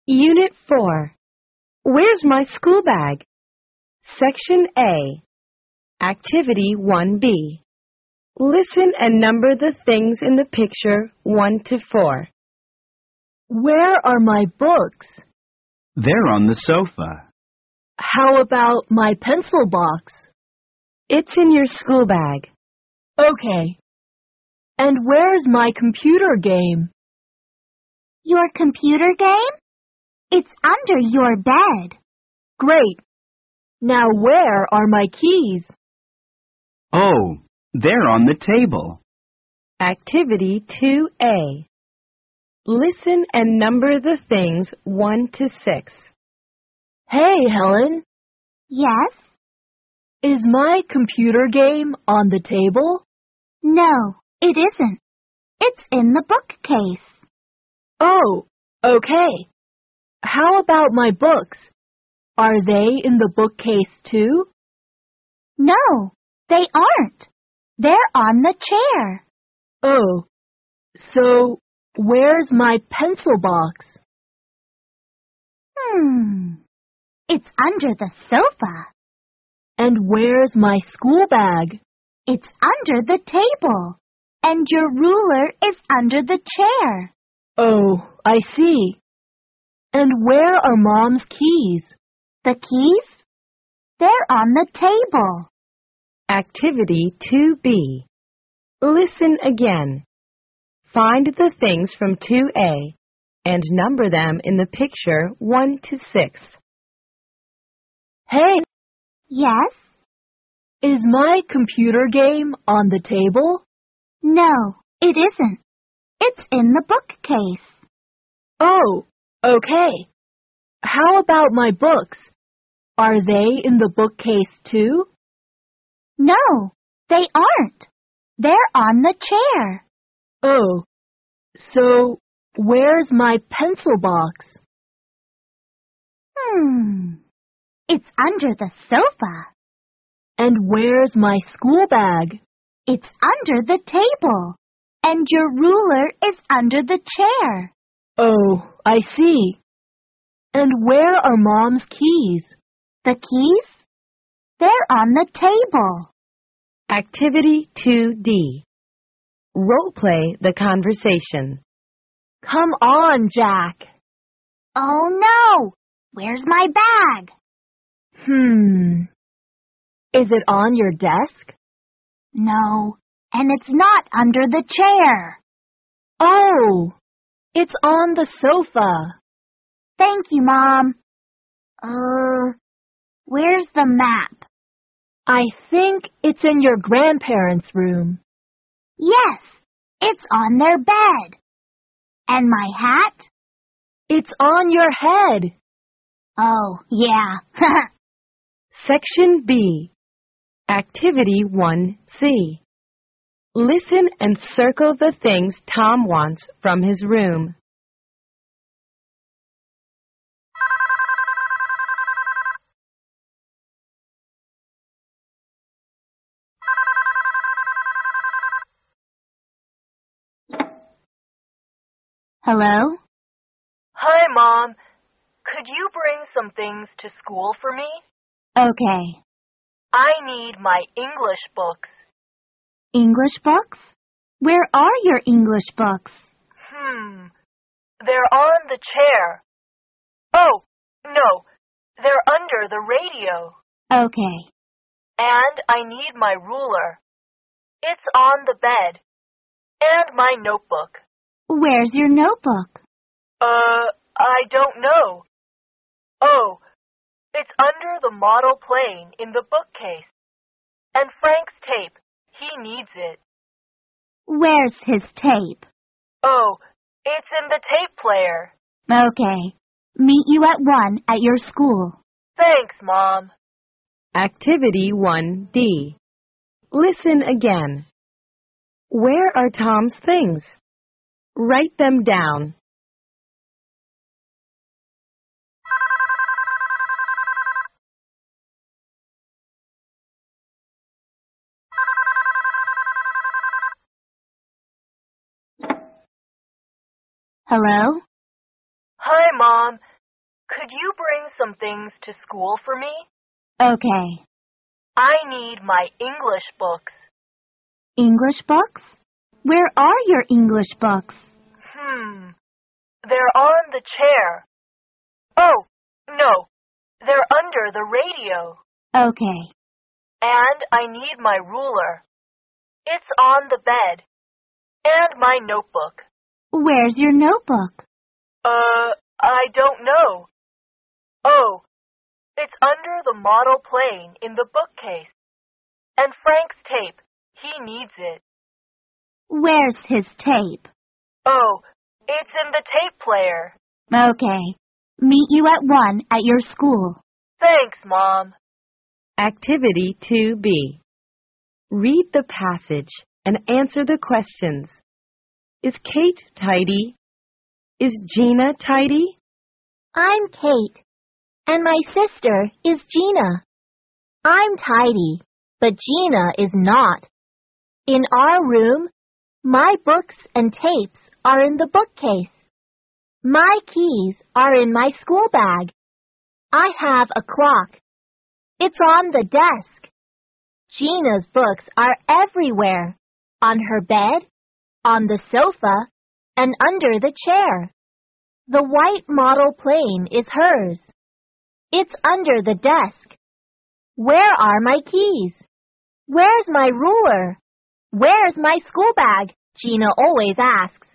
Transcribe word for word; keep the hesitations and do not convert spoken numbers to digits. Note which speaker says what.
Speaker 1: Unit four. Where's my school bag? Section A. Activity one B. Listen and number the things in the picture one to four.
Speaker 2: Where are my books?
Speaker 3: They're on the sofa.
Speaker 2: How about my pencil box?
Speaker 1: It's in your school bag.
Speaker 2: Okay. And where's my computer game?
Speaker 4: Your computer game? It's under your bed.
Speaker 2: Great. Now where are my keys?
Speaker 3: Oh, they're on the table.
Speaker 1: Activity two A. Listen and number the things one to six.
Speaker 2: Hey, Helen.
Speaker 4: Yes?
Speaker 2: Is my computer game on the table?
Speaker 4: No, it isn't. It's in the bookcase.
Speaker 2: Oh, okay. How about my books? Are they in the bookcase too?
Speaker 4: No, they aren't. They're on the chair.
Speaker 2: Oh, so where's my pencil box?
Speaker 4: Hmm. It's under the sofa.
Speaker 2: And where's my school bag?
Speaker 4: It's under the table. And your ruler is under the chair.
Speaker 2: Oh, I see. And where are Mom's keys?
Speaker 4: The keys? They're on the table.
Speaker 1: Activity two B. Listen again. Find the things from two A and number them in the picture one to six.
Speaker 2: Hey,
Speaker 4: Yes?
Speaker 2: is my computer game on the table?
Speaker 4: No, it isn't. It's in the bookcase.
Speaker 2: Oh, okay. How about my books? Are they in the bookcase too?
Speaker 4: No, they aren't. They're on the chair.
Speaker 2: Oh, so where's my pencil box?
Speaker 4: Hmm. It's under the sofa.
Speaker 2: And where's my school bag?
Speaker 4: It's under the table. And your ruler is under the chair.
Speaker 2: Oh, I see. And where are Mom's keys?
Speaker 4: The keys? They're on the table.
Speaker 1: Activity two D. Role play the conversation.
Speaker 2: Come on, Jack.
Speaker 4: Oh no! Where's my bag?
Speaker 2: Hmm. Is it on your desk?
Speaker 4: No, and it's not under the chair.
Speaker 2: Oh, it's on the sofa.
Speaker 4: Thank you, Mom. Uh, where's the map?
Speaker 2: I think it's in your grandparents' room.
Speaker 4: Yes, it's on their bed. And my hat?
Speaker 2: It's on your head.
Speaker 4: Oh, yeah.
Speaker 1: Section B. Activity one C. Listen and circle the things Tom wants from his room.
Speaker 4: Hello?
Speaker 2: Hi, Mom. Could you bring some things to school for me?
Speaker 4: Okay.
Speaker 2: I need my English books.
Speaker 4: English books? Where are your English books?
Speaker 2: Hmm. They're on the chair. Oh, no. They're under the radio.
Speaker 4: Okay.
Speaker 2: And I need my ruler. It's on the bed. And my notebook.
Speaker 4: Where's your notebook?
Speaker 2: Uh, I don't know. Oh, it's under the model plane in the bookcase. And Frank's tape. He needs it.
Speaker 4: Where's his tape?
Speaker 2: Oh, it's in the tape player.
Speaker 4: Okay. Meet you at one at your school.
Speaker 2: Thanks, Mom.
Speaker 1: Activity one D. Listen again. Where are Tom's things? Write them down.
Speaker 4: Hello?
Speaker 2: Hi, Mom. Could you bring some things to school for me?
Speaker 4: Okay.
Speaker 2: I need my English books.
Speaker 4: English books? Where are your English books?
Speaker 2: Hmm. They're on the chair. Oh, no. They're under the radio.
Speaker 4: Okay.
Speaker 2: And I need my ruler. It's on the bed. And my notebook.
Speaker 4: Where's your notebook?
Speaker 2: Uh, I don't know. Oh, it's under the model plane in the bookcase. And Frank's tape. He needs it.
Speaker 4: Where's his tape?
Speaker 2: Oh, it's in the tape player.
Speaker 4: Okay. Meet you at one at your school.
Speaker 2: Thanks, Mom.
Speaker 1: Activity two B. Read the passage and answer the questions. Is Kate tidy? Is Gina tidy?
Speaker 4: I'm Kate, and my sister is Gina. I'm tidy, but Gina is not. In our room, my books and tapes are in the bookcase. My keys are in my school bag. I have a clock. It's on the desk. Gina's books are everywhere, on her bed, on the sofa, and under the chair. The white model plane is hers. It's under the desk. Where are my keys? Where's my ruler? Where's my school bag? Gina always asks.